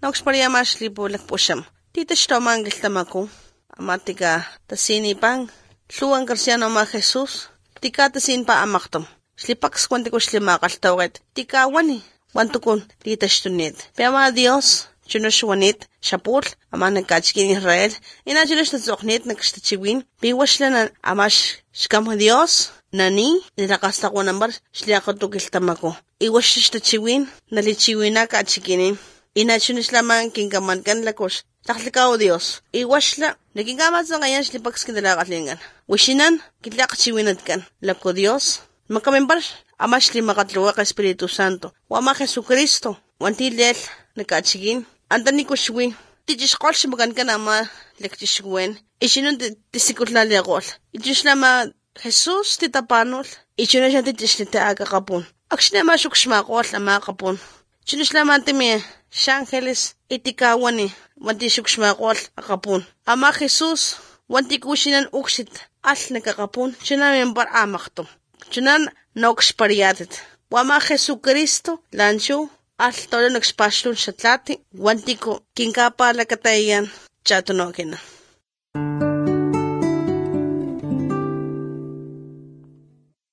Noxpariamax lipulak pusham. Titashtoman giltamaku. Amatika tasini pan. Luan Garciano ma Jesús. Tika tasin pa amaktom. Slipax cuantico slimakaltawet. Tika wani. Wantukun titashtunit. Pema Dios. Chunushwanit. Shapul. Ama nagkachikin Israel. Ina chunushtatzoknit nagkashtachiwin. Biwashlan amash shkam Dios. Nani. Nilakasta ko nambar. Shliakatukiltamako. Iwashtachiwin. Nalichiwina kachikinin. Ina chunuslaman kinkamankan lakos. Taklikaw Dios. Iwashla. Nagingamat sa ngayon slipax kinalakatlingan. Wishinan. Kitlakachiwinat kan. Lako Dios. Makamimbar. Amash limakatluwa ka Espiritu Santo. Wama Jesucristo. Wantilel. Nakachigin. Antani ko shwi. Tijishkol shimagan ka nama. Lekchishkwen. Ishinun tisikutla akol. Itishlama Jesus titapanol. Ishinun siya titishlita agakapun. Aksinama shuksmakol ama kapun. Chinuslama timi. Shangeles itikawani. Wanti shuksmakol akapun. Ama Jesus. Wanti kushinan uksit. Al nakakapun. Chinamimbar amaktom. Chinan naukspariatit. Wama Jesucristo. Lancho. Al tolo nagspashlun shatlati. Wanti ko kinkapalakatayan. Chatunokina.